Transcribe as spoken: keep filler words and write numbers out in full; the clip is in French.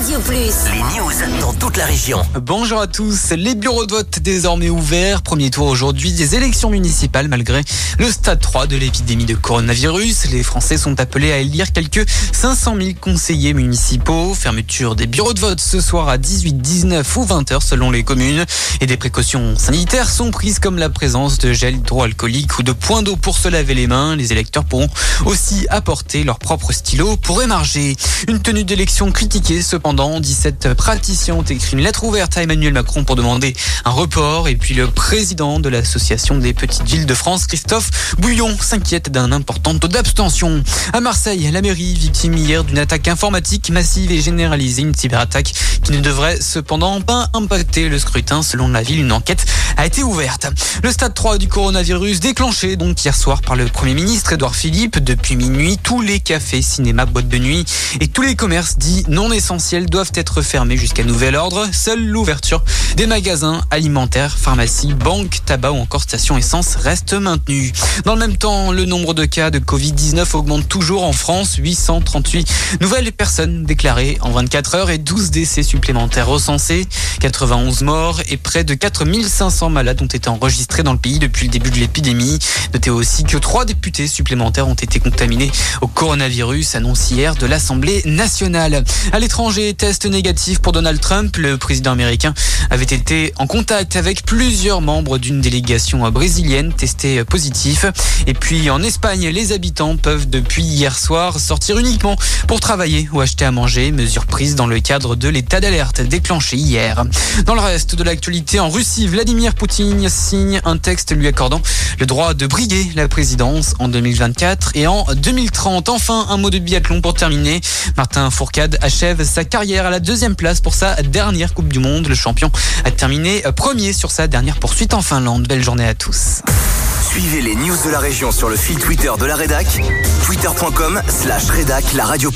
Radio Plus. Les news dans toute la région. Bonjour à tous. Les bureaux de vote désormais ouverts. Premier tour aujourd'hui des élections municipales malgré le stade trois de l'épidémie de coronavirus. Les Français sont appelés à élire quelques cinq cent mille conseillers municipaux. Fermeture des bureaux de vote ce soir à dix-huit, dix-neuf ou vingt heures selon les communes. Et des précautions sanitaires sont prises comme la présence de gel hydroalcoolique ou de points d'eau pour se laver les mains. Les électeurs pourront aussi apporter leur propre stylo pour émarger. Une tenue d'élection critiquée cependant. dix-sept praticiens ont écrit une lettre ouverte à Emmanuel Macron pour demander un report. Et puis le président de l'association des petites villes de France, Christophe Bouillon, s'inquiète d'un important taux d'abstention. À Marseille, la mairie, victime hier d'une attaque informatique massive et généralisée, une cyberattaque qui ne devrait cependant pas impacter le scrutin. Selon la ville, une enquête a été ouverte. Le stade trois du coronavirus déclenché donc hier soir par le Premier ministre Édouard Philippe. Depuis minuit, tous les cafés, cinémas, boîtes de nuit et tous les commerces dits non essentiels doivent être fermés jusqu'à nouvel ordre. Seule l'ouverture des magasins alimentaires, pharmacies, banques, tabac ou encore stations essence reste maintenue. Dans le même temps, le nombre de cas de covid dix-neuf augmente toujours en France. huit cent trente-huit nouvelles personnes déclarées en vingt-quatre heures et douze décès supplémentaires recensés. quatre-vingt-onze morts et près de quatre mille cinq cents malades ont été enregistrés dans le pays depuis le début de l'épidémie. Notez aussi que trois députés supplémentaires ont été contaminés au coronavirus, annonce hier de l'Assemblée nationale. À l'étranger, test négatif pour Donald Trump. Le président américain avait été en contact avec plusieurs membres d'une délégation brésilienne testés positifs. Et puis en Espagne, les habitants peuvent depuis hier soir sortir uniquement pour travailler ou acheter à manger. Mesure prise dans le cadre de l'état d'alerte déclenché hier. Dans le reste de l'actualité, en Russie, Vladimir Poutine signe un texte lui accordant le droit de briguer la présidence en deux mille vingt-quatre et en deux mille trente. Enfin, un mot de biathlon pour terminer. Martin Fourcade achève sa carrière à la deuxième place pour sa dernière Coupe du Monde. Le champion a terminé premier sur sa dernière poursuite en Finlande. Belle journée à tous. Suivez les news de la région sur le fil Twitter de la rédac, twitter point com slash rédac la radio.